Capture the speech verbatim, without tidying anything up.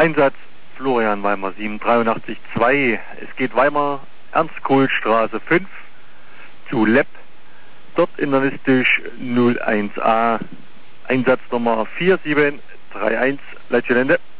Einsatz Florian Weimar sieben drei acht zwei. Es geht Weimar, Ernst-Kohl-Straße fünf zu Lepp. Dort internistisch null eins A. Einsatznummer vier sieben drei eins. Leitgelände.